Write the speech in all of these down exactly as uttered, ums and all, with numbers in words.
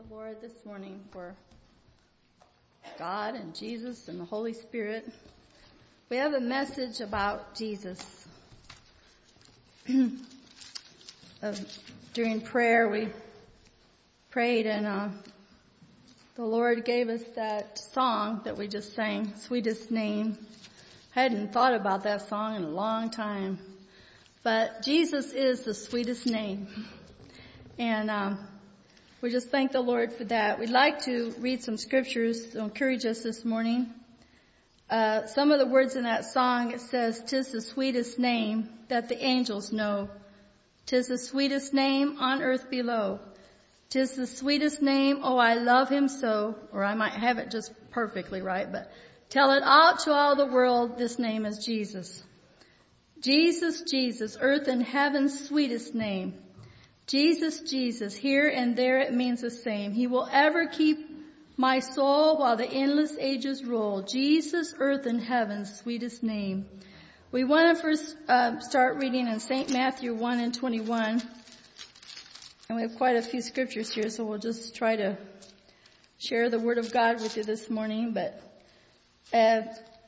the Lord this morning for God and Jesus and the Holy Spirit. We have a message about Jesus. uh, during prayer, we prayed and uh, the Lord gave us that song that we just sang, Sweetest Name. I hadn't thought about that song in a long time. But Jesus is the sweetest name. And um, we just thank the Lord for that. We'd like to read some scriptures to encourage us this morning. Uh, some of the words in that song, it says, "'Tis the sweetest name that the angels know. 'Tis the sweetest name on earth below. 'Tis the sweetest name, oh, I love him so." Or I might have it just perfectly right, but "Tell it out to all the world, this name is Jesus. Jesus, Jesus, earth and heaven's sweetest name. Jesus, Jesus, here and there it means the same. He will ever keep my soul while the endless ages roll. Jesus, earth and heaven's sweetest name." We want to first uh, start reading in Saint Matthew one and twenty-one. And we have quite a few scriptures here, so we'll just try to share the Word of God with you this morning. But uh,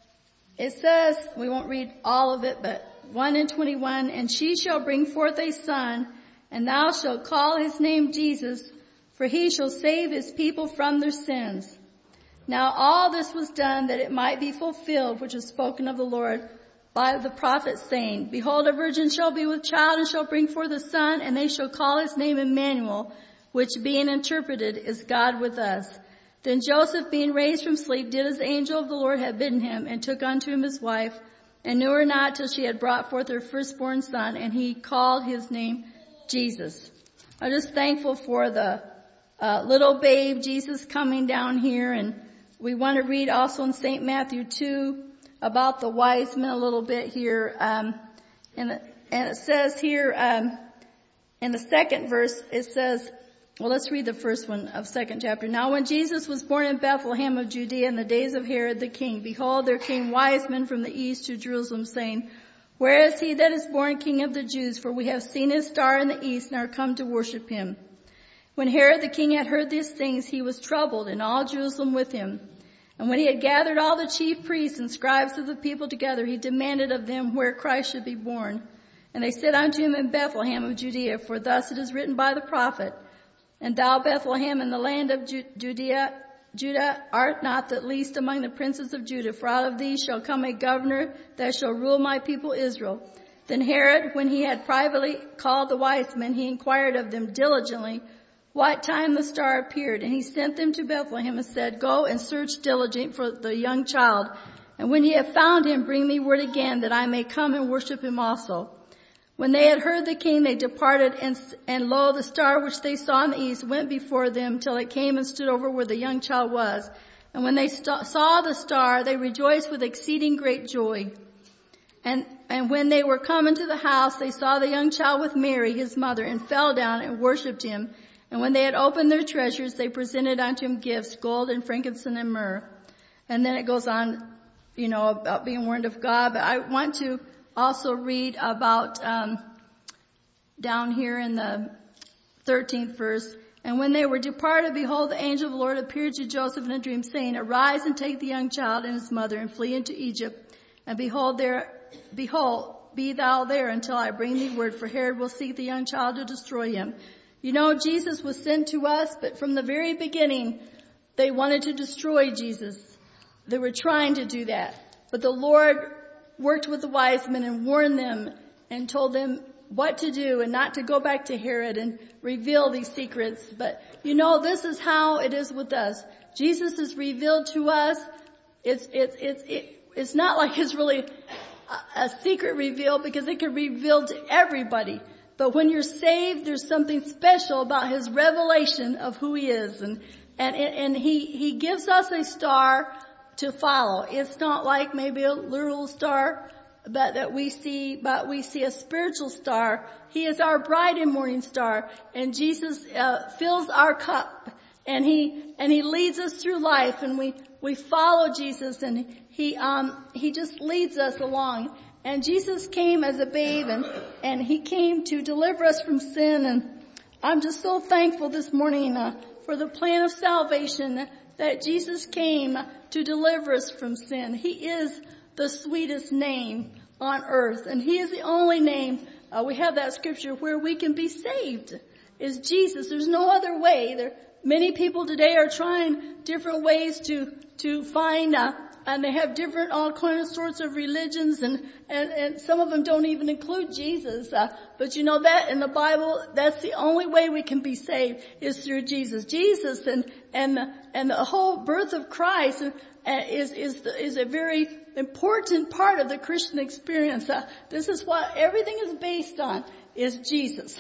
it says, we won't read all of it, but one and twenty-one, "And she shall bring forth a son, and thou shalt call his name Jesus, for he shall save his people from their sins. Now all this was done that it might be fulfilled, which was spoken of the Lord by the prophet, saying, Behold, a virgin shall be with child, and shall bring forth a son, and they shall call his name Emmanuel, which being interpreted is God with us. Then Joseph, being raised from sleep, did as the angel of the Lord had bidden him, and took unto him his wife, and knew her not till she had brought forth her firstborn son, and he called his name Jesus." I'm just thankful for the uh, little babe Jesus coming down here, and we want to read also in Saint Matthew two about the wise men a little bit here. Um, and, and it says here um, in the second verse, it says, well, let's read the first one of second chapter. "Now when Jesus was born in Bethlehem of Judea in the days of Herod the king, behold, there came wise men from the east to Jerusalem, saying, Where is he that is born King of the Jews? For we have seen his star in the east and are come to worship him. When Herod the king had heard these things, he was troubled, and all Jerusalem with him. And when he had gathered all the chief priests and scribes of the people together, he demanded of them where Christ should be born. And they said unto him, In Bethlehem of Judea, for thus it is written by the prophet, And thou, Bethlehem, in the land of Judea, Judah, art not the least among the princes of Judah, for out of thee shall come a governor that shall rule my people Israel. Then Herod, when he had privately called the wise men, he inquired of them diligently what time the star appeared. And he sent them to Bethlehem and said, Go and search diligently for the young child. And when ye have found him, bring me word again, that I may come and worship him also. When they had heard the king, they departed, and, and lo, the star which they saw in the east went before them till it came and stood over where the young child was. And when they st- saw the star, they rejoiced with exceeding great joy. And, and when they were come into the house, they saw the young child with Mary, his mother, and fell down and worshipped him. And when they had opened their treasures, they presented unto him gifts, gold and frankincense and myrrh. And then it goes on, you know, about being warned of God. But I want to also read about um, down here in the thirteenth verse. "And when they were departed, behold, the angel of the Lord appeared to Joseph in a dream, saying, Arise and take the young child and his mother, and flee into Egypt. And behold, there, behold, be thou there until I bring thee word, for Herod will seek the young child to destroy him." You know, Jesus was sent to us, but from the very beginning, they wanted to destroy Jesus. They were trying to do that. But the Lord worked with the wise men and warned them and told them what to do and not to go back to Herod and reveal these secrets. But you know, this is how it is with us. Jesus is revealed to us. It's, it's, it's, it, it's not like it's really a, a secret reveal, because it can be revealed to everybody. But when you're saved, there's something special about his revelation of who he is. And, and, and he, he gives us a star to follow. It's not like maybe a literal star but that we see, but we see a spiritual star. He is our bright and morning star, and Jesus uh, fills our cup, and he and he leads us through life, and we we follow Jesus, and he um he just leads us along. And Jesus came as a babe, and and he came to deliver us from sin. And I'm just so thankful this morning uh, for the plan of salvation, that Jesus came to deliver us from sin. He is the sweetest name on earth, and he is the only name, uh, we have that scripture, where we can be saved, is Jesus. There's no other way. There, many people today are trying different ways to, to find, uh, and they have different, all kinds of sorts of religions, and, and, and some of them don't even include Jesus. Uh, but you know that in the Bible, that's the only way we can be saved, is through Jesus. Jesus and, and the, and the whole birth of Christ is, is, the, is a very important part of the Christian experience. Uh, this is what everything is based on, is Jesus.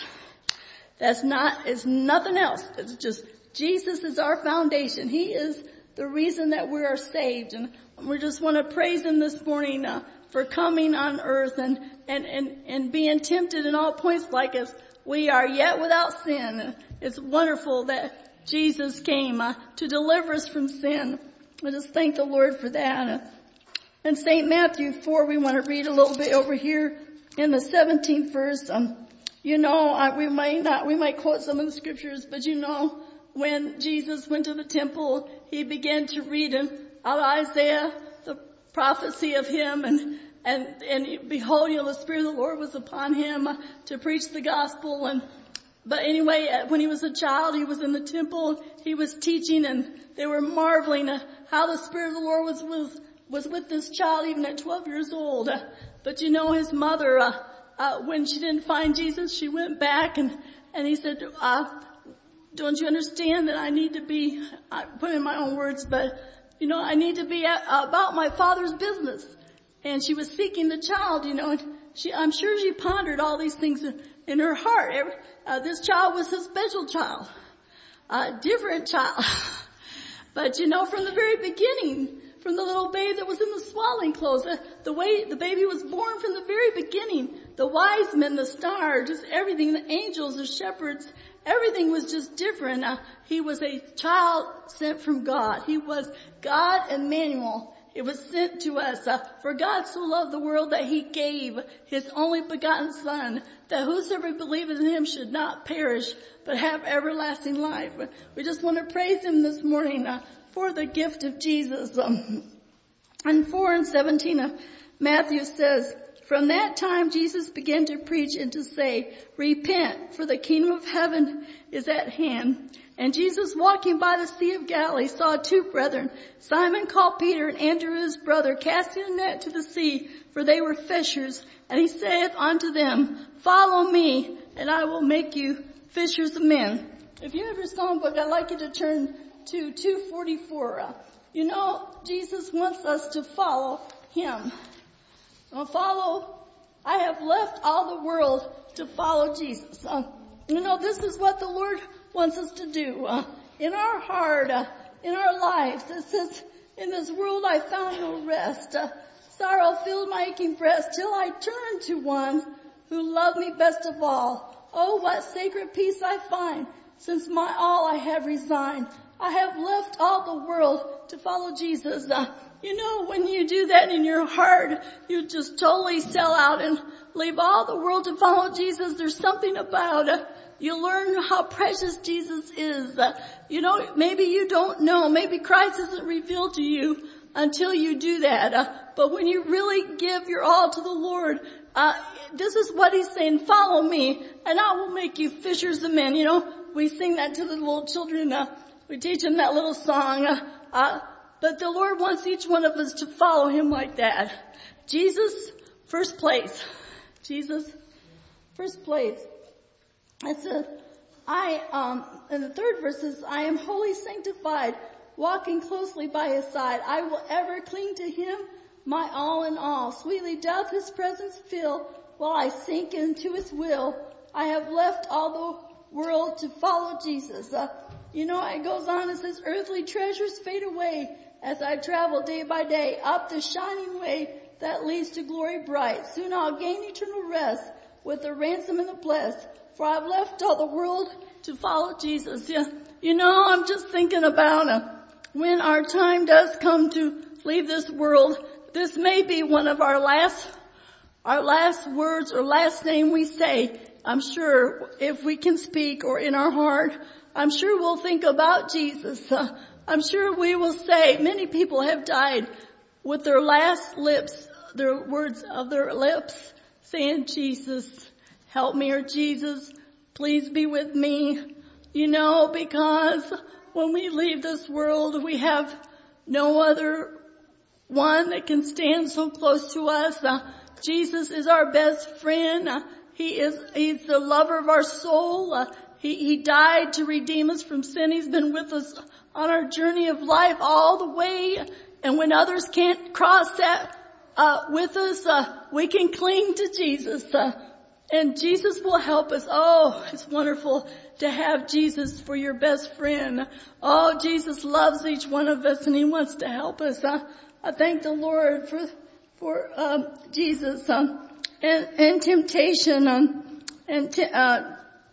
That's not, it's nothing else. It's just, Jesus is our foundation. He is the reason that we are saved. And we just want to praise him this morning uh, for coming on earth and, and, and, and being tempted in all points like us. We are yet without sin. It's wonderful that Jesus came uh, to deliver us from sin. I just thank the Lord for that. Uh, in Saint Matthew four, we want to read a little bit over here in the seventeenth verse. Um, you know, uh, we might not, we might quote some of the scriptures, but you know, when Jesus went to the temple, he began to read in out Isaiah, the prophecy of him, and, and, and behold, you know, the Spirit of the Lord was upon him to preach the gospel. And, but anyway, when he was a child, he was in the temple, he was teaching, and they were marveling at how the Spirit of the Lord was with, was with this child even at twelve years old. But you know, his mother, uh, uh, when she didn't find Jesus, she went back and, and he said, uh, don't you understand that I need to be, I put in my own words, but you know, I need to be about my Father's business. And she was seeking the child, you know, and she, I'm sure she pondered all these things in, in her heart. Every, uh, this child was a special child, a different child. But you know, from the very beginning, from the little babe that was in the swaddling clothes, uh, the way the baby was born from the very beginning, the wise men, the stars, just everything, the angels, the shepherds, everything was just different. Uh, he was a child sent from God. He was God Emmanuel. It was sent to us. Uh, for God so loved the world that he gave his only begotten Son, that whosoever believeth in him should not perish, but have everlasting life. We just want to praise him this morning uh, for the gift of Jesus. Um, and four and seventeen of Matthew says, from that time Jesus began to preach and to say, repent, for the kingdom of heaven is at hand. And Jesus, walking by the Sea of Galilee, saw two brethren, Simon called Peter and Andrew his brother, casting a net to the sea, for they were fishers. And he saith unto them, follow me, and I will make you fishers of men. If you have your songbook, I'd like you to turn to two forty-four. Uh, you know, Jesus wants us to follow him. Well, follow, I have left all the world to follow Jesus. Uh, you know, this is what the Lord wants us to do. Uh, in our heart, uh, in our lives, it says, in this world I found no rest. Uh, sorrow filled my aching breast till I turned to one who loved me best of all. Oh, what sacred peace I find, since my all I have resigned. I have left all the world to follow Jesus. Uh, You know, when you do that in your heart, you just totally sell out and leave all the world to follow Jesus. There's something about it. You learn how precious Jesus is. Uh, you know, maybe you don't know. Maybe Christ isn't revealed to you until you do that. Uh, but when you really give your all to the Lord, uh, this is what he's saying, follow me and I will make you fishers of men. You know, we sing that to the little children. Uh, we teach them that little song. Uh, uh, But the Lord wants each one of us to follow him like that. Jesus, first place. Jesus, first place. It says, I, um, in the third verse says, I am wholly sanctified, walking closely by his side. I will ever cling to him, my all in all. Sweetly doth his presence fill while I sink into his will. I have left all the world to follow Jesus. Uh, you know, it goes on, it says, earthly treasures fade away as I travel day by day up the shining way that leads to glory bright. Soon I'll gain eternal rest with the ransom and the blessed, for I've left all the world to follow Jesus. Yeah, you know, I'm just thinking about uh, when our time does come to leave this world, this may be one of our last, our last words or last name we say I'm sure if we can speak or in our heart, I'm sure we'll think about Jesus. Uh, I'm sure we will say, many people have died with their last lips, their words of their lips, saying, Jesus, help me, or Jesus, please be with me. You know, because when we leave this world, we have no other one that can stand so close to us. Uh, Jesus is our best friend. Uh, he is, he's the lover of our soul. Uh, he, he died to redeem us from sin. He's been with us on our journey of life all the way. And when others can't cross that, uh, with us, uh, we can cling to Jesus. Uh, and Jesus will help us. Oh, it's wonderful to have Jesus for your best friend. Oh, Jesus loves each one of us and he wants to help us. Uh, I thank the Lord for, for, um, Jesus, um, and, and temptation, um, and, t- uh,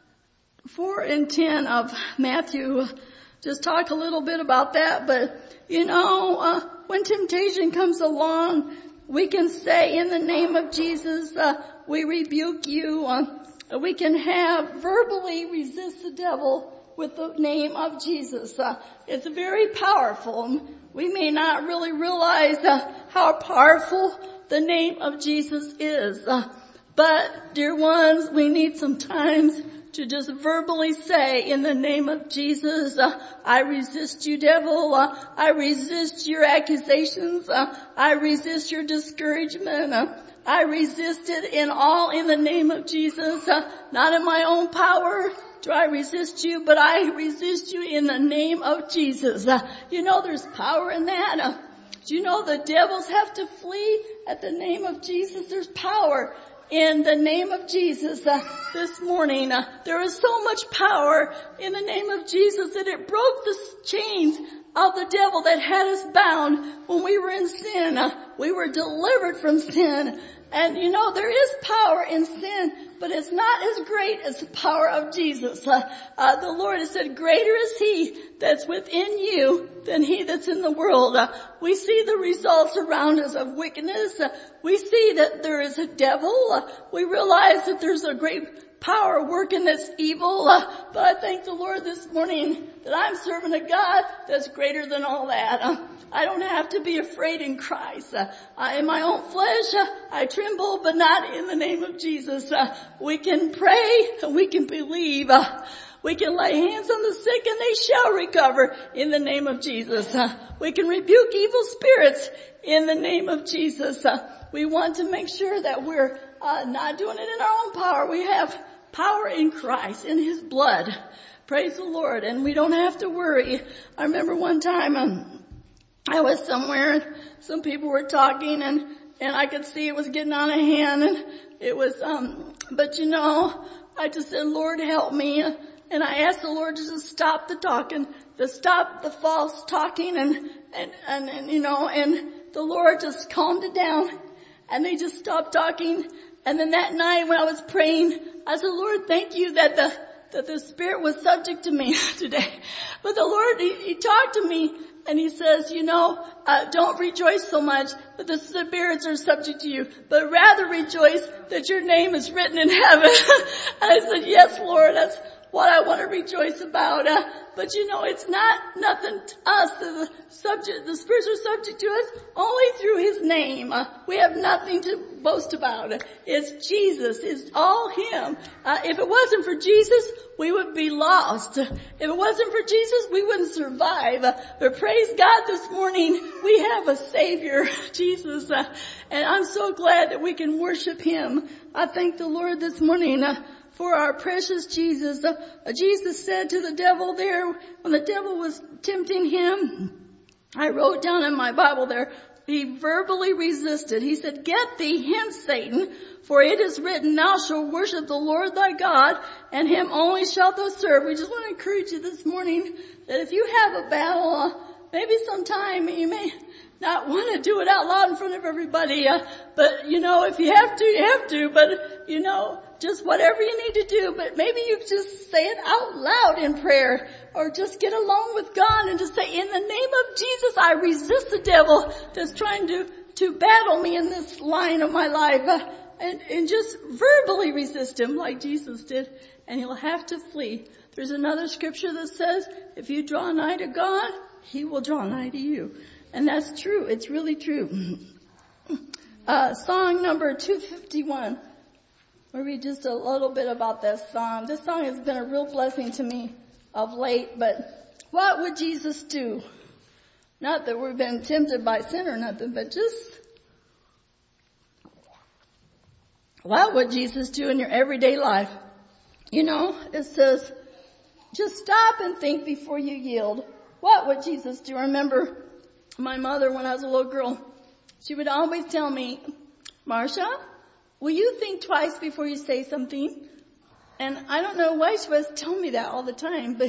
four and ten of Matthew. Just talk a little bit about that, but you know, uh, when temptation comes along, we can say in the name of Jesus, uh, we rebuke you. Uh, we can have verbally resist the devil with the name of Jesus. Uh, it's very powerful. We may not really realize uh, how powerful the name of Jesus is. Uh, but dear ones, we need sometimes to just verbally say in the name of Jesus, uh, I resist you, devil. Uh, I resist your accusations. Uh, I resist your discouragement. Uh, I resist it in all in the name of Jesus. Uh, not in my own power do I resist you, but I resist you in the name of Jesus. Uh, you know there's power in that. Uh, do you know the devils have to flee at the name of Jesus? There's power in the name of Jesus. Uh, this morning, uh, there is so much power in the name of Jesus that it broke the chains of the devil that had us bound when we were in sin. Uh, we were delivered from sin. And you know, there is power in sin, but it's not as great as the power of Jesus. Uh, uh, the Lord has said, greater is he that's within you than he that's in the world. Uh, we see the results around us of wickedness. Uh, we see that there is a devil. Uh, we realize that there's a great power working that's evil. Uh, but I thank the Lord this morning that I'm serving a God that's greater than all that. Uh, I don't have to be afraid in Christ. Uh, I, in my own flesh, uh, I tremble, but not in the name of Jesus. Uh, we can pray and we can believe. Uh, we can lay hands on the sick and they shall recover in the name of Jesus. Uh, we can rebuke evil spirits in the name of Jesus. Uh, we want to make sure that we're uh, not doing it in our own power. We have power in Christ, in his blood. Praise the Lord. And we don't have to worry. I remember one time, um, I was somewhere and some people were talking and, and I could see it was getting out of hand and it was, um, but you know, I just said, Lord, help me. And I asked the Lord to just stop the talking, to stop the false talking and, and, and, and you know, and the Lord just calmed it down and they just stopped talking. And then that night when I was praying, I said, Lord, thank you that the, that the Spirit was subject to me today. But the Lord, he, he talked to me. And he says, you know, uh, don't rejoice so much that the spirits are subject to you, but rather rejoice that your name is written in heaven. And I said, yes, Lord, that's what I want to rejoice about. Uh, but you know, it's not nothing to us. The subject, the spirits are subject to us only through his name. Uh, we have nothing to boast about. It's Jesus. It's all him. Uh, if it wasn't for Jesus, we would be lost. If it wasn't for Jesus, we wouldn't survive. Uh, but praise God this morning, we have a Savior, Jesus. Uh, and I'm so glad that we can worship him. I thank the Lord this morning uh, for our precious Jesus. Uh, Jesus said to the devil there, when the devil was tempting him, I wrote down in my Bible there, he verbally resisted. He said, get thee hence, Satan, for it is written, thou shalt worship the Lord thy God, and him only shalt thou serve. We just want to encourage you this morning that if you have a battle, uh, maybe sometime you may not want to do it out loud in front of everybody, uh, but you know, if you have to, you have to, but you know, just whatever you need to do, but maybe you just say it out loud in prayer, or just get alone with God and just say, in the name of Jesus, I resist the devil that's trying to, to battle me in this line of my life. Uh, and, and just verbally resist him like Jesus did, and he'll have to flee. There's another scripture that says, if you draw nigh to God, he will draw nigh to you. And that's true. It's really true. Uh, song number two fifty-one. We'll read just a little bit about this song. This song has been a real blessing to me of late, but what would Jesus do? Not that we've been tempted by sin or nothing, but just what would Jesus do in your everyday life? You know, it says, just stop and think before you yield. What would Jesus do? I remember my mother, when I was a little girl, she would always tell me, Marcia, will you think twice before you say something? And I don't know why she was telling me that all the time, but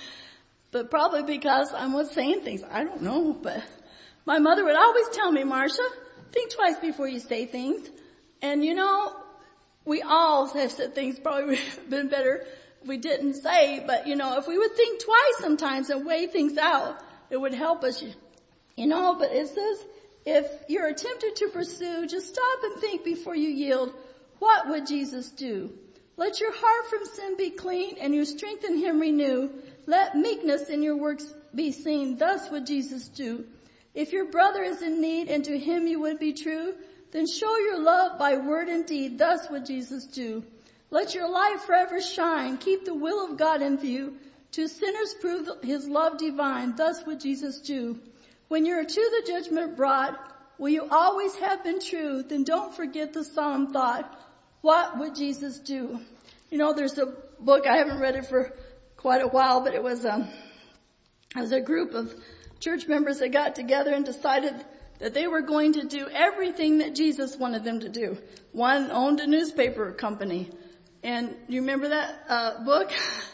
but probably because I was saying things. I don't know, but my mother would always tell me, Marcia, think twice before you say things. And you know, we all have said things probably would have been better if we didn't say, but you know, if we would think twice sometimes and weigh things out, it would help us, you know. But it says, if you're tempted to pursue, just stop and think before you yield. What would Jesus do? Let your heart from sin be clean and your strength in him renew. Let meekness in your works be seen. Thus would Jesus do. If your brother is in need and to him you would be true, then show your love by word and deed. Thus would Jesus do. Let your light forever shine. Keep the will of God in view. To sinners prove his love divine. Thus would Jesus do. When you're to the judgment brought, will you always have been true? Then don't forget the solemn thought. What would Jesus do? You know, there's a book, I haven't read it for quite a while, but it was, um, it was a group of church members that got together and decided that they were going to do everything that Jesus wanted them to do. One owned a newspaper company. And you remember that uh, book?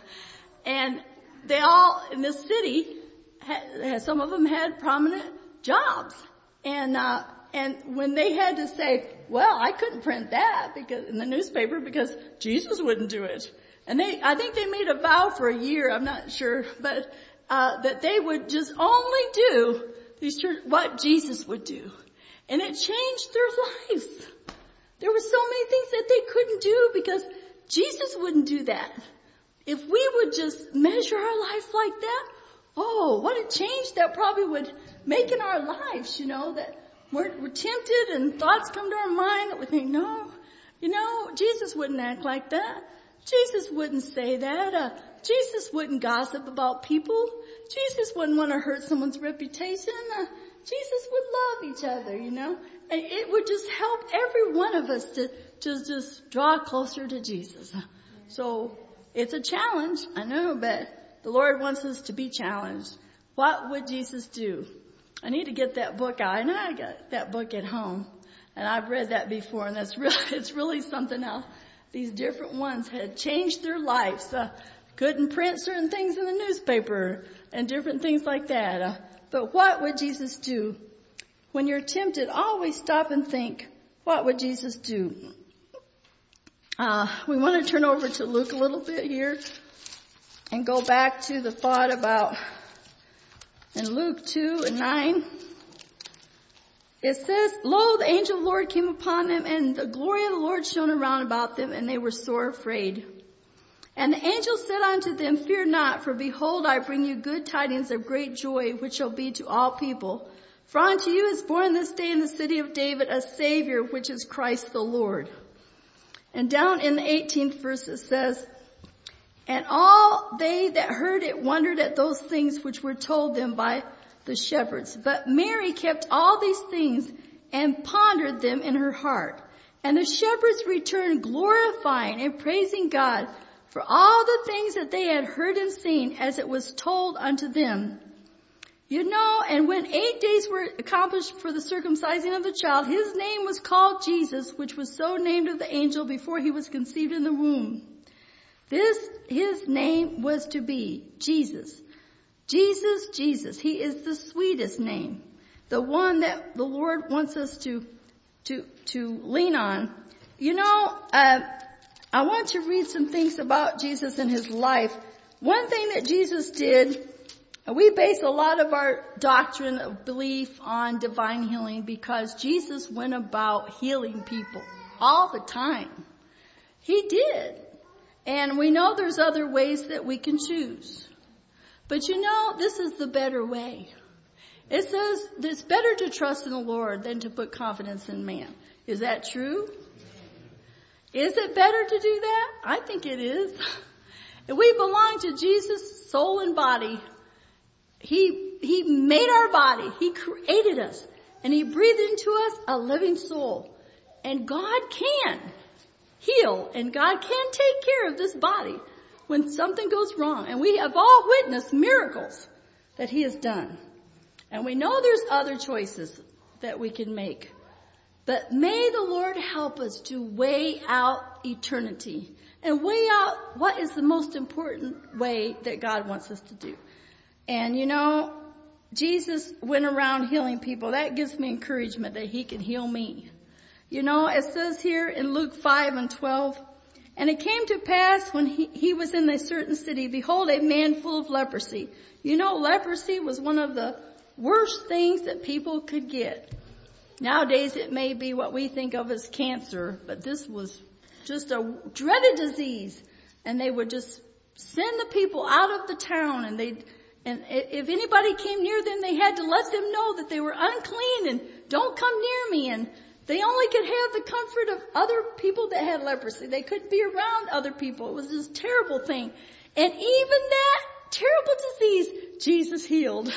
And they all, in this city, had, some of them had prominent jobs. And, uh, and when they had to say, well, I couldn't print that because in the newspaper because Jesus wouldn't do it. And they, I think they made a vow for a year, I'm not sure, but, uh, that they would just only do these church, what Jesus would do. And it changed their lives. There were so many things that they couldn't do because Jesus wouldn't do that. If we would just measure our life like that, oh, what a change that probably would make in our lives, you know, that we're, we're tempted and thoughts come to our mind that we think, no, you know, Jesus wouldn't act like that. Jesus wouldn't say that. Uh, Jesus wouldn't gossip about people. Jesus wouldn't want to hurt someone's reputation. Uh, Jesus would love each other, you know, and it would just help every one of us to, to just draw closer to Jesus. So it's a challenge, I know, but the Lord wants us to be challenged. What would Jesus do? I need to get that book out. And I got that book at home. And I've read that before. And that's really, it's really something else. These different ones had changed their lives. Uh, couldn't print certain things in the newspaper and different things like that. Uh, but what would Jesus do? When you're tempted, always stop and think, what would Jesus do? Uh, we want to turn over to Luke a little bit here. And go back to the thought about in Luke two and nine. It says, lo, the angel of the Lord came upon them, and the glory of the Lord shone around about them, and they were sore afraid. And the angel said unto them, fear not, for behold, I bring you good tidings of great joy, which shall be to all people. For unto you is born this day in the city of David a Savior, which is Christ the Lord. And down in the eighteenth verse it says, and all they that heard it wondered at those things which were told them by the shepherds. But Mary kept all these things and pondered them in her heart. And the shepherds returned glorifying and praising God for all the things that they had heard and seen as it was told unto them. You know, and when eight days were accomplished for the circumcising of the child, his name was called Jesus, which was so named of the angel before he was conceived in the womb. This, his name was to be Jesus. Jesus, Jesus. He is the sweetest name. The one that the Lord wants us to, to, to lean on. You know, uh, I want to read some things about Jesus and his life. One thing that Jesus did, we base a lot of our doctrine of belief on divine healing because Jesus went about healing people. all the time. He did. And we know there's other ways that we can choose. But you know, this is the better way. It says it's better to trust in the Lord than to put confidence in man. Is that true? Is it better to do that? I think it is. If we belong to Jesus, soul and body, He, He made our body. He created us. And He breathed into us a living soul. And God can heal. And God can take care of this body when something goes wrong. And we have all witnessed miracles that He has done. And we know there's other choices that we can make. But may the Lord help us to weigh out eternity and weigh out what is the most important way that God wants us to do. And you know, Jesus went around healing people. That gives me encouragement that He can heal me. You know, it says here in Luke five and twelve, and it came to pass when he, he was in a certain city, behold, a man full of leprosy. You know, leprosy was one of the worst things that people could get. Nowadays it may be what we think of as cancer, but this was just a dreaded disease. And they would just send the people out of the town, and they, and if anybody came near them, they had to let them know that they were unclean and don't come near me. And they only could have the comfort of other people that had leprosy. They couldn't be around other people. It was this terrible thing. And even that terrible disease, Jesus healed.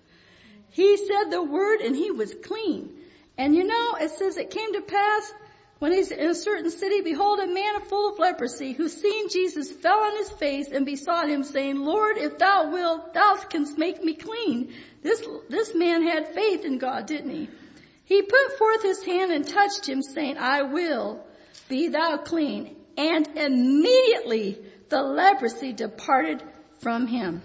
He said the word and he was clean. And you know, it says it came to pass when he's in a certain city, behold, a man full of leprosy, who seeing Jesus fell on his face and besought him, saying, Lord, if thou wilt, thou canst make me clean. This, this man had faith in God, didn't he? He put forth his hand and touched him, saying, I will, be thou clean. And immediately the leprosy departed from him.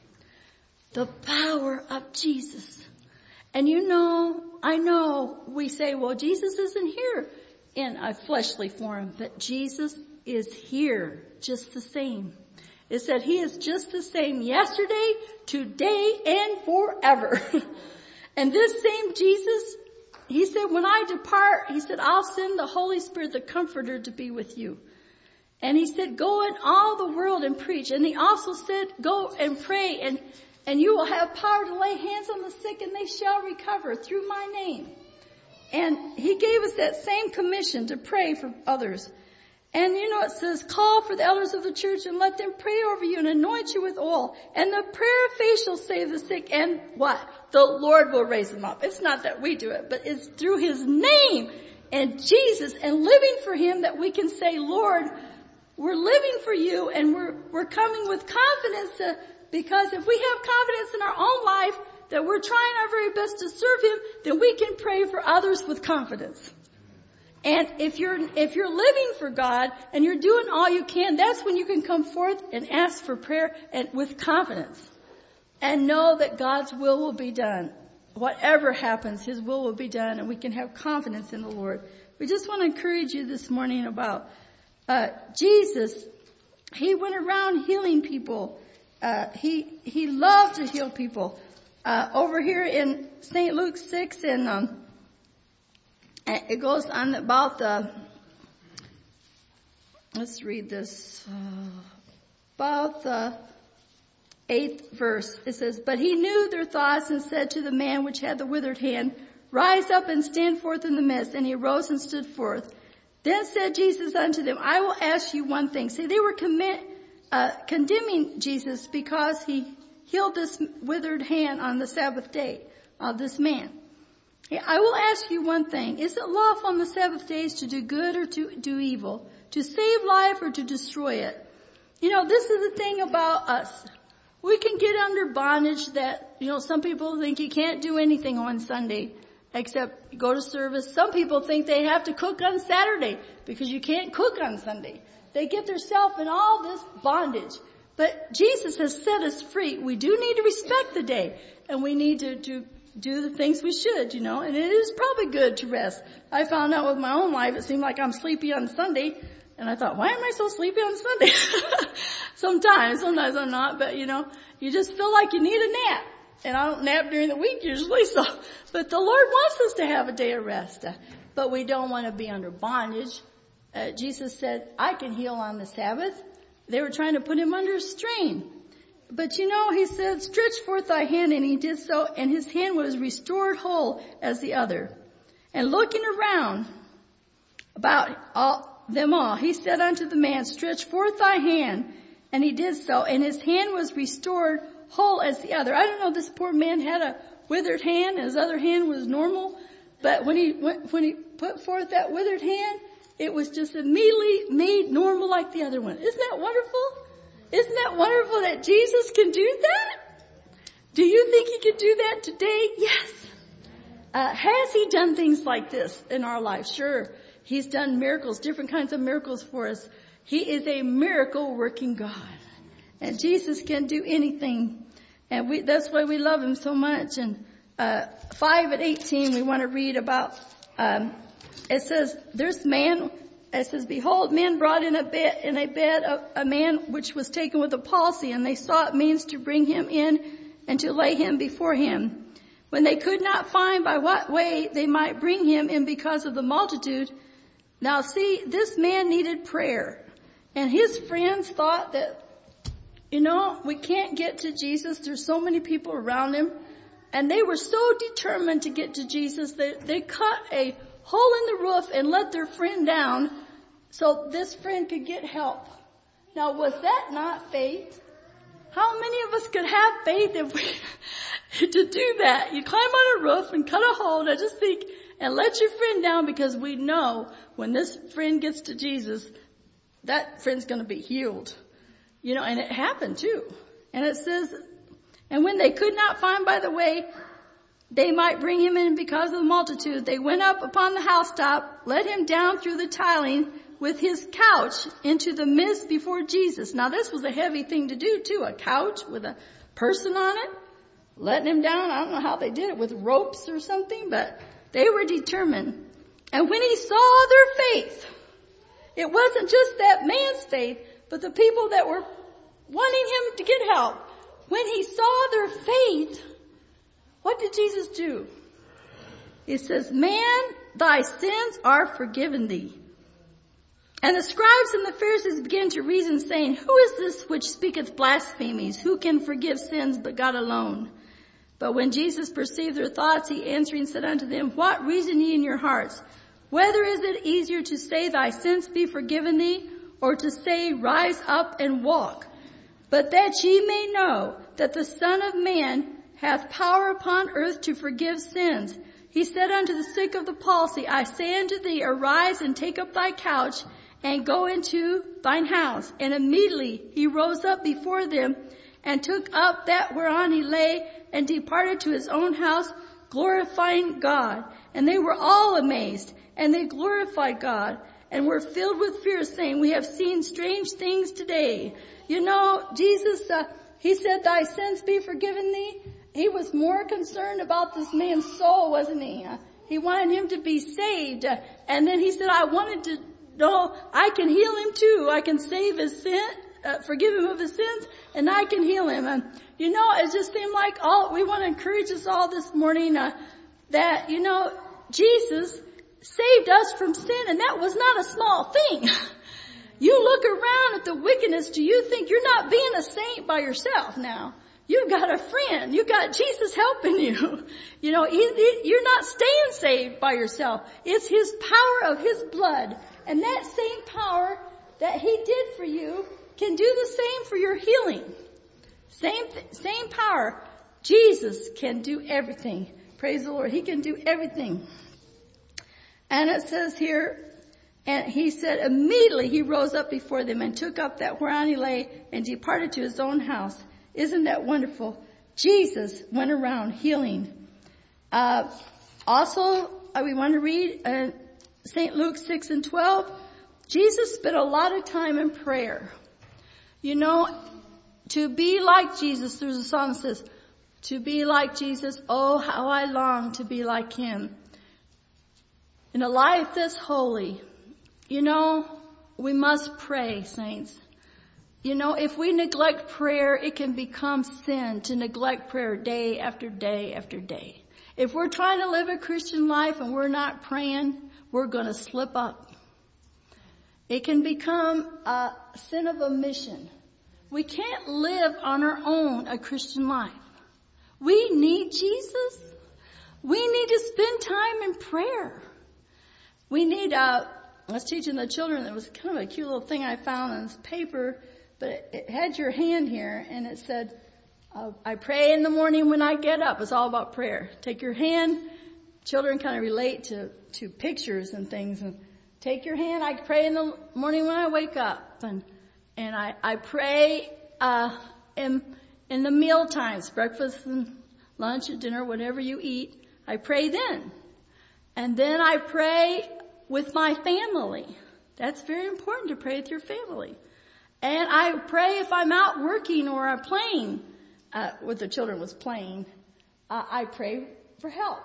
The power of Jesus. And you know, I know we say, well, Jesus isn't here in a fleshly form, but Jesus is here just the same. It said He is just the same yesterday, today, and forever. And this same Jesus, He said, when I depart, He said, I'll send the Holy Spirit, the Comforter, to be with you. And He said, go in all the world and preach. And He also said, go and pray, and And you will have power to lay hands on the sick, and they shall recover through my name. And He gave us that same commission to pray for others. And you know, it says, call for the elders of the church and let them pray over you and anoint you with oil. And the prayer of faith shall save the sick. And what? The Lord will raise them up. It's not that we do it, but it's through His name and Jesus and living for Him that we can say, Lord, we're living for you, and we're, we're coming with confidence to, because if we have confidence in our own life that we're trying our very best to serve Him, then we can pray for others with confidence. And if you're, if you're living for God and you're doing all you can, that's when you can come forth and ask for prayer and with confidence and know that God's will will be done. Whatever happens, His will will be done, and we can have confidence in the Lord. We just want to encourage you this morning about, uh, Jesus. He went around healing people. Uh, he, he loved to heal people. Uh, over here in Saint Luke six, and, um, it goes on about the, let's read this, uh, about the eighth verse. It says, but He knew their thoughts and said to the man which had the withered hand, rise up and stand forth in the midst. And he arose and stood forth. Then said Jesus unto them, I will ask you one thing. See, they were commit, uh, condemning Jesus because He healed this withered hand on the Sabbath day of this man. I will ask you one thing. Is it lawful on the Sabbath days to do good or to do evil? To save life or to destroy it? You know, this is the thing about us. We can get under bondage that, you know, some people think you can't do anything on Sunday except go to service. Some people think they have to cook on Saturday because you can't cook on Sunday. They get themselves in all this bondage. But Jesus has set us free. We do need to respect the day, and we need to, to do the things we should, you know, and it is probably good to rest. I found out with my own life, it seemed like I'm sleepy on Sunday, and I thought, why am I so sleepy on Sunday? sometimes, sometimes I'm not, but you know, you just feel like you need a nap. And I don't nap during the week usually, so, but the Lord wants us to have a day of rest. But we don't want to be under bondage. uh, Jesus said, I can heal on the Sabbath. They were trying to put him under strain. But you know, he said, stretch forth thy hand, and he did so, and his hand was restored whole as the other. And looking around about all, them all, he said unto the man, stretch forth thy hand, and he did so, and his hand was restored whole as the other. I don't know, this poor man had a withered hand, and his other hand was normal, but when he when he put forth that withered hand, it was just immediately made normal like the other one. Isn't that wonderful? Isn't that wonderful that Jesus can do that? Do you think he could do that today? Yes. Uh, has he done things like this in our life? Sure. He's done miracles, different kinds of miracles for us. He is a miracle working God. And Jesus can do anything. And we, that's why we love him so much. And uh, five at eighteen, we want to read about, um, it says, there's man, it says, behold, men brought in a bed, in a bed a, a man which was taken with a palsy, and they sought means to bring him in and to lay him before him. When they could not find by what way they might bring him in because of the multitude. Now see, this man needed prayer. And his friends thought that, you know, we can't get to Jesus. There's so many people around him. And they were so determined to get to Jesus that they cut a hole in the roof and let their friend down so this friend could get help. Now, was that not faith? How many of us could have faith if we to do that? You climb on a roof and cut a hole, I just think, and let your friend down, because we know when this friend gets to Jesus, that friend's going to be healed. You know, and it happened too. And it says, and when they could not find by the way they might bring him in because of the multitude, they went up upon the housetop, let him down through the tiling with his couch into the midst before Jesus. Now this was a heavy thing to do too, a couch with a person on it, letting him down. I don't know how they did it, with ropes or something, but they were determined. And when he saw their faith, it wasn't just that man's faith, but the people that were wanting him to get help. When he saw their faith, what did Jesus do? He says, man, thy sins are forgiven thee. And the scribes and the Pharisees began to reason, saying, who is this which speaketh blasphemies? Who can forgive sins but God alone? But when Jesus perceived their thoughts, he answering said unto them, what reason ye in your hearts? Whether is it easier to say, thy sins be forgiven thee, or to say, rise up and walk? But that ye may know that the Son of Man hath power upon earth to forgive sins. He said unto the sick of the palsy, I say unto thee, arise and take up thy couch and go into thine house. And immediately he rose up before them and took up that whereon he lay and departed to his own house, glorifying God. And they were all amazed, and they glorified God and were filled with fear, saying, we have seen strange things today. You know, Jesus, uh, he said, thy sins be forgiven thee. He was more concerned about this man's soul, wasn't he? Uh, he wanted him to be saved. Uh, and then he said, I wanted to know I can heal him too. I can save his sin, uh, forgive him of his sins, and I can heal him. And, you know, it just seemed like all, we want to encourage us all this morning, uh, that, you know, Jesus saved us from sin, and that was not a small thing. You look around at the wickedness, do you think you're not being a saint by yourself now? You've got a friend. You've got Jesus helping you. You know, he, he, you're not staying saved by yourself. It's his power of his blood. And that same power that he did for you can do the same for your healing. Same, same power. Jesus can do everything. Praise the Lord. He can do everything. And it says here, and he said, immediately he rose up before them and took up that whereon he lay and departed to his own house. Isn't that wonderful? Jesus went around healing. Uh, also, uh, we want to read uh, Saint Luke six and twelve. Jesus spent a lot of time in prayer. You know, to be like Jesus, there's a song that says, to be like Jesus, oh, how I long to be like him. In a life that's holy, you know, we must pray, saints. You know, if we neglect prayer, it can become sin to neglect prayer day after day after day. If we're trying to live a Christian life and we're not praying, we're going to slip up. It can become a sin of omission. We can't live on our own a Christian life. We need Jesus. We need to spend time in prayer. We need, uh, I was teaching the children, it was kind of a cute little thing I found on this paper, but it, it had your hand here, and it said, uh, I pray in the morning when I get up. It's all about prayer. Take your hand. Children kind of relate to, to pictures and things. And take your hand. I pray in the morning when I wake up. And, and I, I pray, uh, in, in the meal times, breakfast and lunch and dinner, whatever you eat. I pray then. And then I pray with my family. That's very important to pray with your family. And I pray if I'm out working or I'm playing, uh, with the children was playing, uh, I pray for help.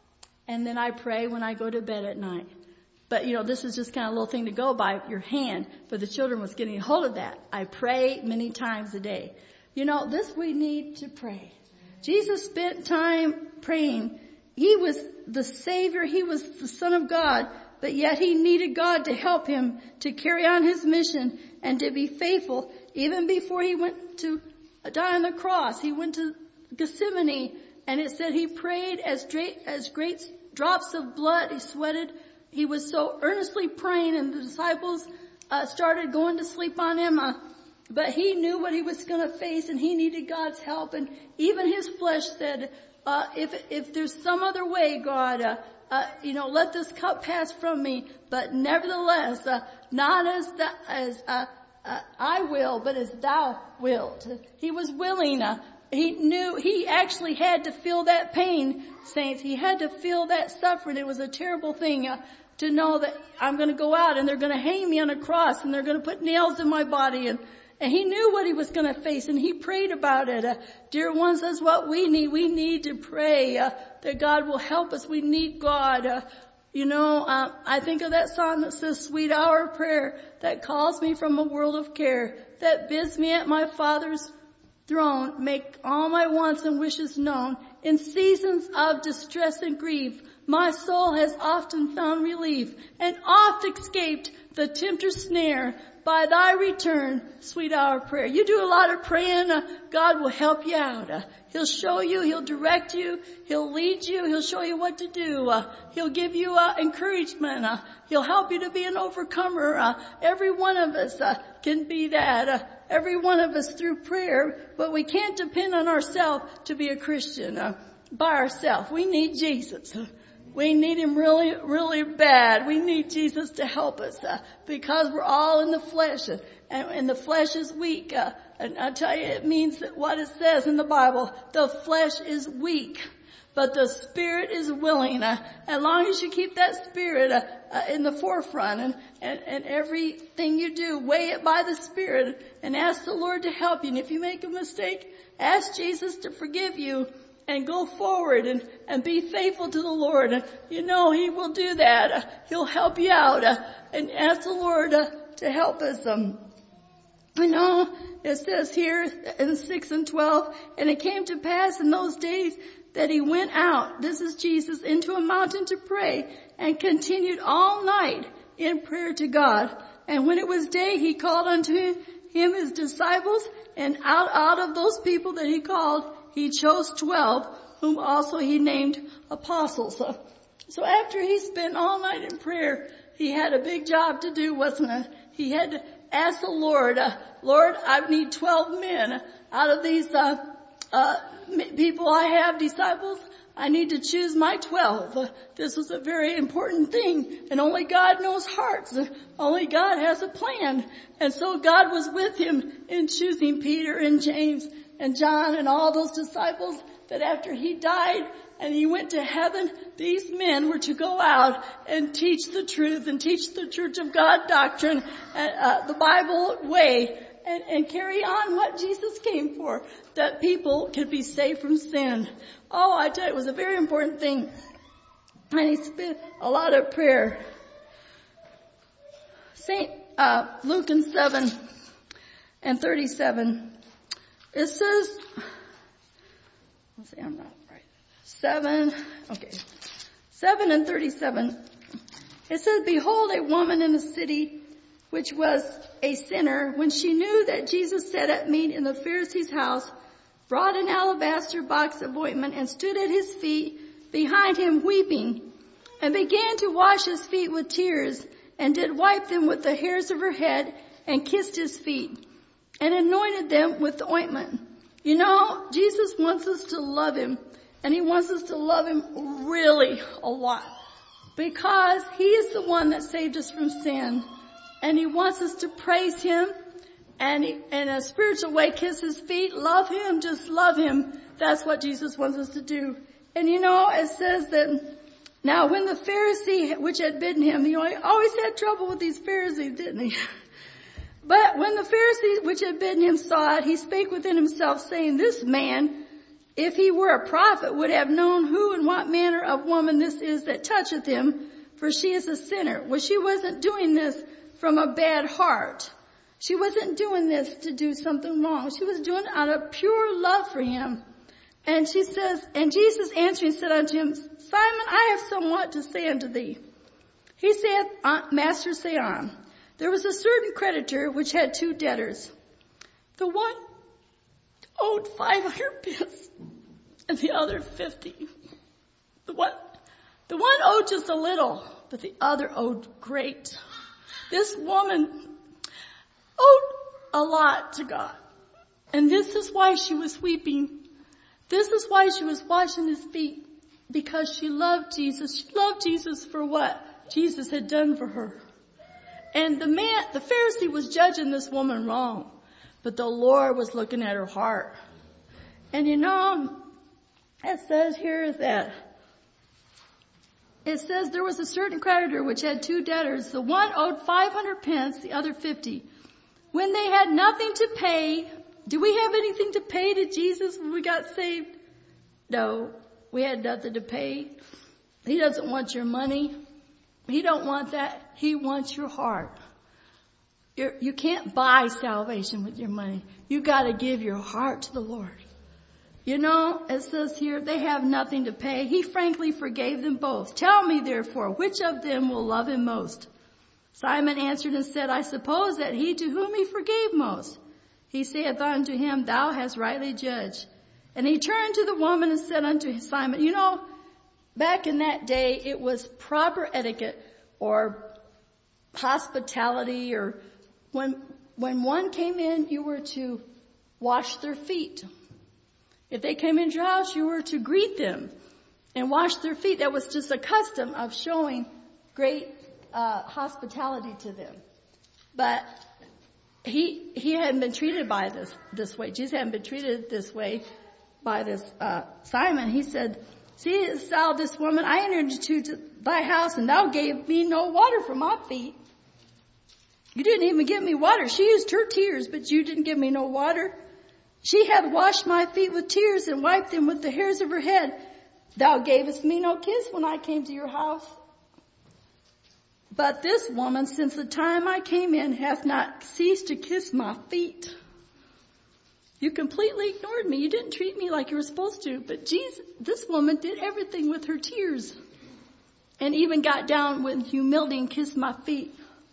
And then I pray when I go to bed at night. But, you know, this is just kind of a little thing to go by, your hand. But the children was getting a hold of that. I pray many times a day. You know, this we need to pray. Jesus spent time praying. He was the Savior. He was the Son of God. But yet he needed God to help him to carry on his mission and to be faithful. Even before he went to die on the cross, he went to Gethsemane. And it said he prayed as great, as great drops of blood. He sweated. He was so earnestly praying, and the disciples uh, started going to sleep on him. Uh, but he knew what he was going to face, and he needed God's help. And even his flesh said, uh, if if there's some other way, God, uh, uh, you know, let this cup pass from me. But nevertheless, uh, not as the, as uh, uh, I will, but as thou wilt. He was willing. Uh, He knew, he actually had to feel that pain, saints. He had to feel that suffering. It was a terrible thing uh, to know that I'm going to go out and they're going to hang me on a cross and they're going to put nails in my body. And, and he knew what he was going to face, and he prayed about it. Uh, dear ones, that's what we need. We need to pray uh, that God will help us. We need God. Uh, you know, uh, I think of that song that says, sweet hour of prayer that calls me from a world of care, that bids me at my Father's throne, make all my wants and wishes known. In seasons of distress and grief, my soul has often found relief, and oft escaped the tempter's snare. By thy return, sweet hour of prayer. You do a lot of praying, uh, God will help you out. Uh, he'll show you, he'll direct you, he'll lead you, he'll show you what to do. Uh, he'll give you uh, encouragement. Uh, he'll help you to be an overcomer. Uh, every one of us uh, can be that. Uh, Every one of us through prayer, but we can't depend on ourselves to be a Christian uh, by ourselves. We need Jesus. We need him really, really bad. We need Jesus to help us uh, because we're all in the flesh, uh, and, and the flesh is weak. Uh, and I tell you, it means that what it says in the Bible, the flesh is weak, but the spirit is willing. Uh, as long as you keep that spirit uh, uh, in the forefront, and, and, and everything you do, weigh it by the Spirit and ask the Lord to help you. And if you make a mistake, ask Jesus to forgive you and go forward and, and be faithful to the Lord. And you know he will do that. Uh, he'll help you out uh, and ask the Lord uh, to help us. Um, you know, it says here in six and twelve, and it came to pass in those days that he went out, this is Jesus, into a mountain to pray, and continued all night in prayer to God. And when it was day, he called unto him his disciples, and out, out of those people that he called, he chose twelve, whom also he named apostles. So, so after he spent all night in prayer, he had a big job to do, wasn't it? He had to ask the Lord, uh, Lord, I need twelve men out of these uh, uh people I have, disciples. I need to choose my twelve. Uh, this was a very important thing, and only God knows hearts. Uh, only God has a plan. And so God was with him in choosing Peter and James and John and all those disciples, that after he died and he went to heaven, these men were to go out and teach the truth and teach the Church of God doctrine, uh, the Bible way, and, and carry on what Jesus came for, that people could be saved from sin. Oh, I tell you, it was a very important thing. And he spent a lot of prayer. Saint uh, Luke in seven and thirty-seven, it says, let's see, I'm not right. Seven, okay. Seven and thirty-seven. It says, behold, a woman in the city which was a sinner, when she knew that Jesus sat at meat in the Pharisee's house, brought an alabaster box of ointment and stood at his feet behind him weeping, and began to wash his feet with tears, and did wipe them with the hairs of her head, and kissed his feet, and anointed them with the ointment. You know, Jesus wants us to love him, and he wants us to love him really a lot, because he is the one that saved us from sin, and he wants us to praise him, and he, in a spiritual way, kiss his feet, love him, just love him. That's what Jesus wants us to do. And you know, it says that, now when the Pharisee which had bidden him, he always had trouble with these Pharisees, didn't he? But when the Pharisee which had bidden him saw it, he spake within himself, saying, this man, if he were a prophet, would have known who and what manner of woman this is that toucheth him, for she is a sinner. Well, she wasn't doing this from a bad heart. She wasn't doing this to do something wrong. She was doing it out of pure love for him. And she says, and Jesus answering said unto him, Simon, I have somewhat to say unto thee. He saith, Master, say on. There was a certain creditor which had two debtors. The one owed five hundred pence and the other fifty. The one, the one owed just a little, but the other owed great. This woman owed a lot to God. And this is why she was weeping. This is why she was washing his feet, because she loved Jesus. She loved Jesus for what Jesus had done for her. And the man, the Pharisee was judging this woman wrong, but the Lord was looking at her heart. And you know, it says here that, it says there was a certain creditor which had two debtors. The one owed five hundred pence, the other fifty. When they had nothing to pay, do we have anything to pay to Jesus when we got saved? No, we had nothing to pay. He doesn't want your money. He don't want that. He wants your heart. You're, you can't buy salvation with your money. You got to give your heart to the Lord. You know, it says here, they have nothing to pay. He frankly forgave them both. Tell me, therefore, which of them will love him most? Simon answered and said, I suppose that he to whom he forgave most. He saith unto him, thou hast rightly judged. And he turned to the woman and said unto Simon, you know, back in that day, it was proper etiquette or hospitality, or when, when one came in, you were to wash their feet. If they came into your house, you were to greet them and wash their feet. That was just a custom of showing great uh, hospitality to them. But he he hadn't been treated by this this way. Jesus hadn't been treated this way by this uh, Simon. He said, seest thou this woman? I entered into thy house, and thou gave me no water for my feet. You didn't even give me water. She used her tears, but you didn't give me no water. She hath washed my feet with tears and wiped them with the hairs of her head. Thou gavest me no kiss when I came to your house. But this woman, since the time I came in, hath not ceased to kiss my feet. You completely ignored me. You didn't treat me like you were supposed to. But Jesus, this woman did everything with her tears. And even got down with humility and kissed my feet.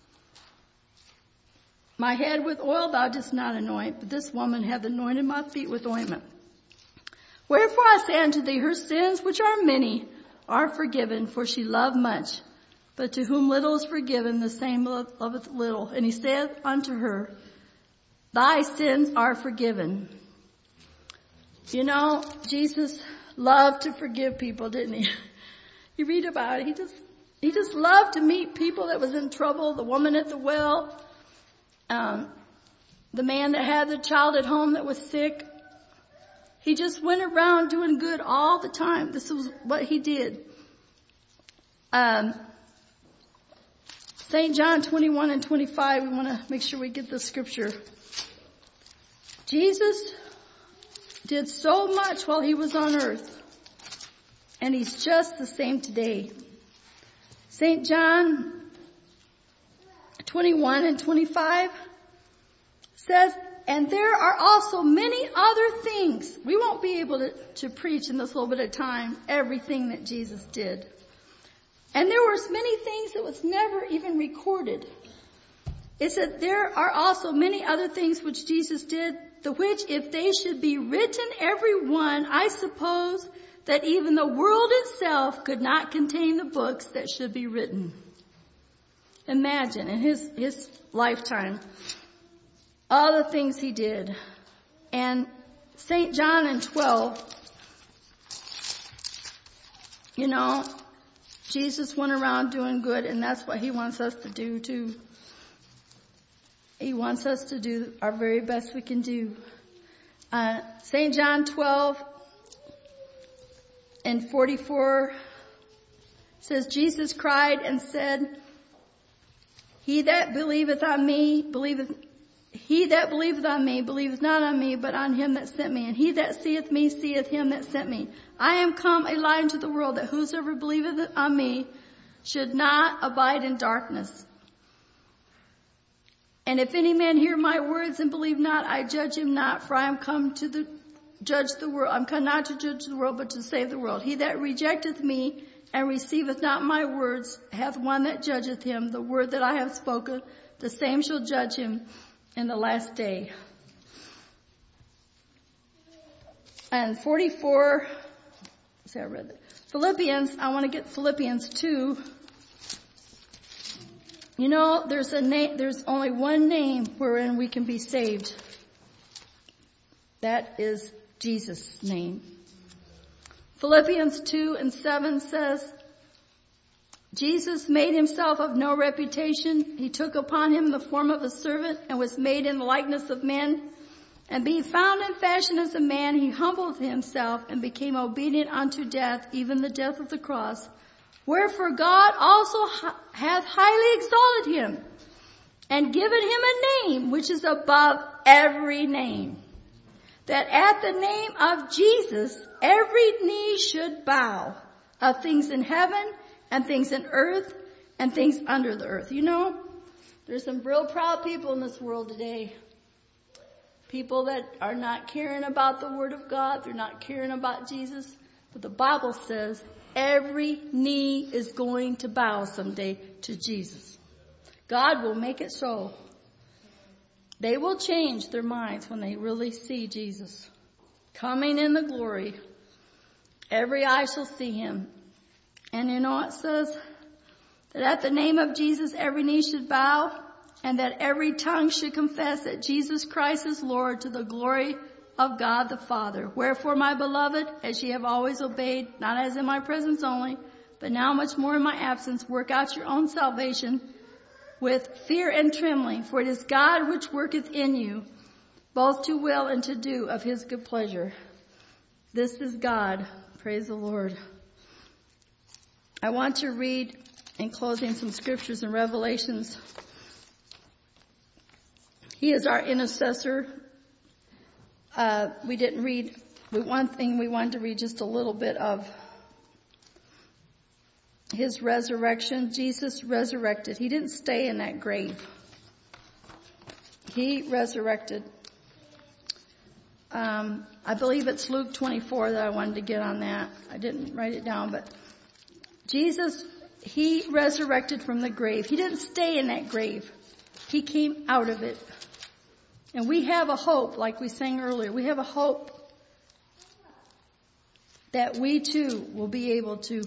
My head with oil thou didst not anoint, but this woman hath anointed my feet with ointment. Wherefore I say unto thee, her sins, which are many, are forgiven, for she loved much. But to whom little is forgiven, the same loveth little. And he saith unto her, thy sins are forgiven. You know, Jesus loved to forgive people, didn't he? You read about it. He just, he just loved to meet people that was in trouble. The woman at the well, um, the man that had the child at home that was sick. He just went around doing good all the time. This was what he did. Um, Saint John twenty-one and twenty-five, we want to make sure we get the scripture. Jesus did so much while he was on earth, and he's just the same today. Saint John twenty-one and twenty-five says, and there are also many other things. We won't be able to, to preach in this little bit of time everything that Jesus did. And there were many things that was never even recorded. It said, there are also many other things which Jesus did, the which if they should be written every one, I suppose that even the world itself could not contain the books that should be written. Imagine in his, his lifetime, all the things he did. And Saint John in twelve, you know, Jesus went around doing good, and that's what he wants us to do too. He wants us to do our very best we can do. Uh, Saint John twelve and forty-four says, Jesus cried and said, He that believeth on me, believeth, he that believeth on me, believeth not on me, but on him that sent me. And he that seeth me, seeth him that sent me. I am come a light into the world, that whosoever believeth on me should not abide in darkness. And if any man hear my words and believe not, I judge him not, for I am come to the, judge the world. I am come not to judge the world, but to save the world. He that rejecteth me and receiveth not my words hath one that judgeth him. The word that I have spoken, the same shall judge him in the last day. And forty-four, see, I read that. Philippians, I want to get Philippians two. You know, there's a name, there's only one name wherein we can be saved. That is Jesus' name. Philippians two and seven says, Jesus made himself of no reputation. He took upon him the form of a servant and was made in the likeness of men. And being found in fashion as a man, he humbled himself and became obedient unto death, even the death of the cross. Wherefore God also hath highly exalted him and given him a name which is above every name, that at the name of Jesus every knee should bow, of things in heaven and things in earth and things under the earth. You know, there's some real proud people in this world today. People that are not caring about the Word of God. They're not caring about Jesus. But the Bible says every knee is going to bow someday to Jesus. God will make it so. They will change their minds when they really see Jesus coming in the glory. Every eye shall see him. And you know it says that at the name of Jesus every knee should bow, and that every tongue should confess that Jesus Christ is Lord, to the glory of God the Father. Wherefore, my beloved, as ye have always obeyed, not as in my presence only, but now much more in my absence, work out your own salvation with fear and trembling, for it is God which worketh in you, both to will and to do of his good pleasure. This is God. Praise the Lord. I want to read, in closing, some scriptures in Revelations. He is our intercessor. Uh, we didn't read, one thing we wanted to read just a little bit of his resurrection. Jesus resurrected. He didn't stay in that grave. He resurrected. Um, I believe it's Luke twenty-four that I wanted to get on that. I didn't write it down, but Jesus, he resurrected from the grave. He didn't stay in that grave. He came out of it. And we have a hope, like we sang earlier. We have a hope that we too will be able to,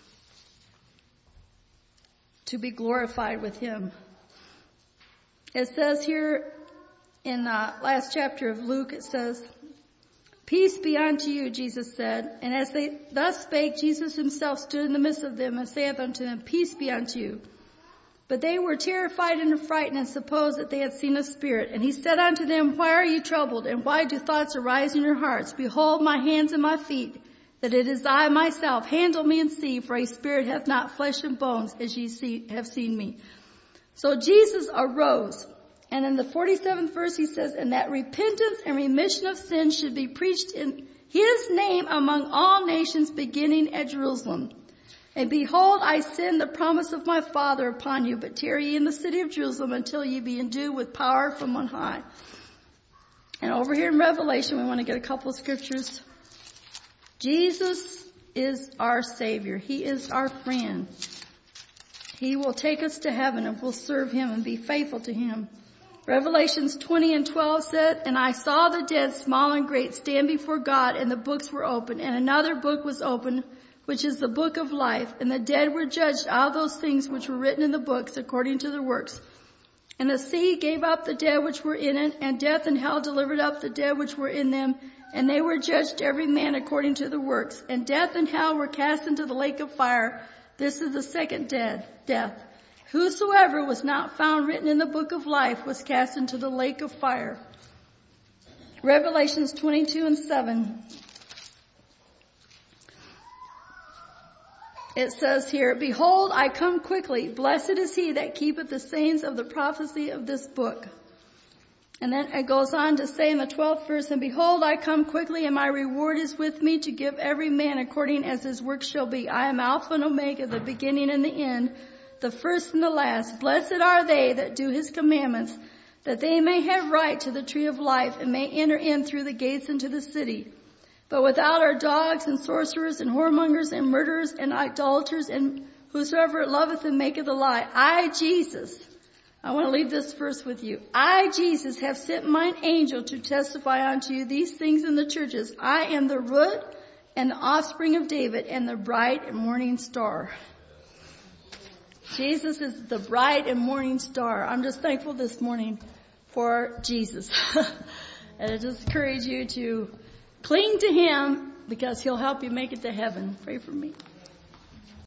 to be glorified with him. It says here in the last chapter of Luke, it says, Peace be unto you, Jesus said. And as they thus spake, Jesus himself stood in the midst of them and saith unto them, Peace be unto you. But they were terrified and affrighted and supposed that they had seen a spirit. And he said unto them, Why are you troubled? And why do thoughts arise in your hearts? Behold my hands and my feet, that it is I myself. Handle me and see, for a spirit hath not flesh and bones, as ye see, have seen me. So Jesus arose. And in the forty-seventh verse he says, And that repentance and remission of sins should be preached in his name among all nations, beginning at Jerusalem. And behold, I send the promise of my Father upon you, but tarry ye in the city of Jerusalem until ye be endued with power from on high. And over here in Revelation, we want to get a couple of scriptures. Jesus is our Savior. He is our friend. He will take us to heaven and we'll serve him and be faithful to him. Revelations twenty and twelve said, and I saw the dead, small and great, stand before God, and the books were opened, and another book was opened, which is the book of life. And the dead were judged out of those things which were written in the books according to their works. And the sea gave up the dead which were in it, and death and hell delivered up the dead which were in them, and they were judged every man according to the works. And death and hell were cast into the lake of fire. This is the second dead, death. Whosoever was not found written in the book of life was cast into the lake of fire. Revelations twenty-two and seven. It says here, behold, I come quickly. Blessed is he that keepeth the sayings of the prophecy of this book. And then it goes on to say in the twelfth verse, and behold, I come quickly, and my reward is with me to give every man according as his work shall be. I am Alpha and Omega, the beginning and the end, the first and the last. Blessed are they that do his commandments, that they may have right to the tree of life, and may enter in through the gates into the city. But without are dogs and sorcerers and whoremongers and murderers and idolaters and whosoever loveth and maketh a lie. I, Jesus, I want to leave this verse with you. I, Jesus, have sent mine angel to testify unto you these things in the churches. I am the root and the offspring of David and the bright and morning star. Jesus is the bright and morning star. I'm just thankful this morning for Jesus. And I just encourage you to cling to him because he'll help you make it to heaven. Pray for me.